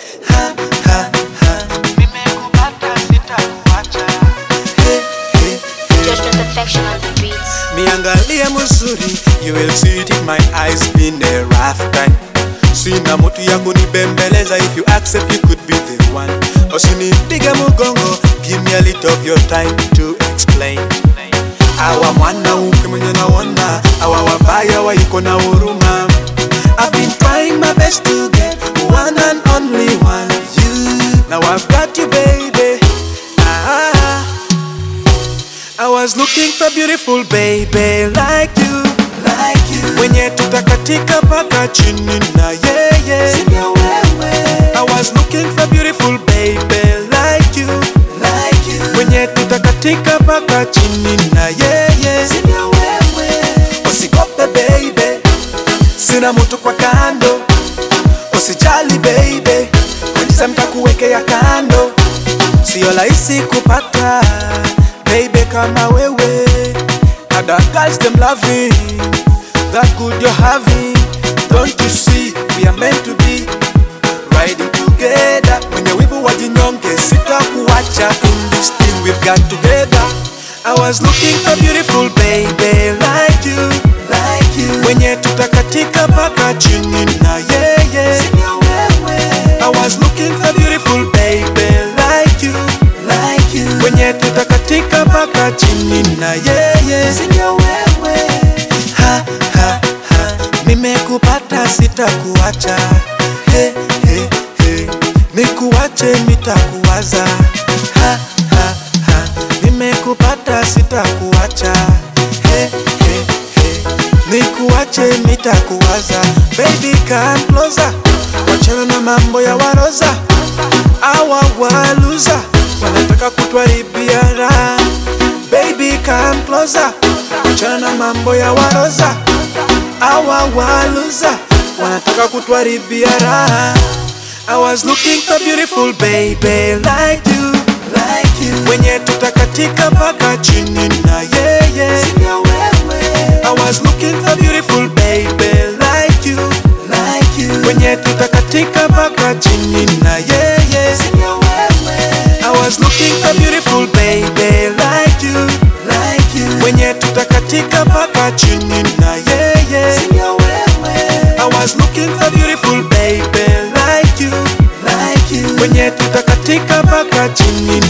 ha ha ha, nimekupata sitakuacha. Hey, hey, hey. Judgment Affection on the beats. Niangalie mzuri, you will see it in my eyes, been a rough time. Sina mutu ya kunibembeleza, if you accept you could be the one. Usinipige mugongo, give me a little of your time to explain. Awa mwana uke mwenye naona, awa wabaya wa iko na huruma. I've been trying my best to get one and only one, you. Now I've got you, baby. I was looking for beautiful baby like you, like you. Wenye tutakatika paka chini na yeye, sina wewe. I was looking for beautiful baby like you, like you. Wenye tutakatika paka chini na yeye, sina wewe. Usikope baby, sina mtu kwa kando. Usijali baby, kanisa mtakuwekea kando. Sio rahisi kupata baby kama wewe. Other girls them loving that good you're having. Don't you see we are meant to be riding together. Mwenye wivu wajinyonge sitakuacha, in this thing we've got together. I was looking for beautiful baby like you, like you. Wenye tutakatika paka chini na yeye, sina wewe. I was looking for beautiful baby like you, like you. Wenye tutakatika paka chini na yeye, sina wewe. Ha ha ha, nimekupata sitakuacha. He he he, nikuache nitakuwaza. Ha ha ha, nimekupata sitakuacha. He he he, nikuache nitakuwaza. Baby come closer, wachana na mambo ya waroza. Awa waluza wanataka kutwaribia raha. Baby come closer, wachana na mambo ya waroza. Awa waluza wanataka kutwaribia raha. I was looking for beautiful baby like you, like you. Wenye tutakatika paka chini na yeye, sina wewe. I was looking for beautiful baby like you, like you. Wenye tutakatika paka chini na yeye, sina wewe. I was looking for beautiful baby like you, like you. Wenye tutakatika paka chini na yeye, sina wewe. I was looking for beautiful baby like you, like you. Wenye tutakatika paka chini